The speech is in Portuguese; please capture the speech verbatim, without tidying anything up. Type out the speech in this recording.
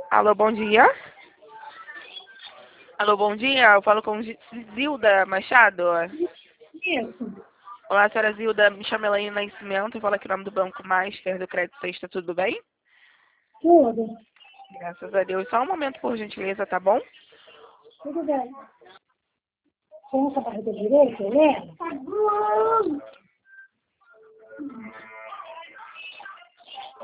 Alô, bom dia. Alô, bom dia. Eu falo com Gi- Zilda Machado. Isso, Olá, senhora Zilda. Me chamo Elaine Nascimento. Eu falo aqui no nome do Banco Master do Crédito Sexta. Tudo bem? tudo, Graças a Deus. Só um momento, por gentileza, tá bom? tudo bem. Tem essa barriga direita, Helena?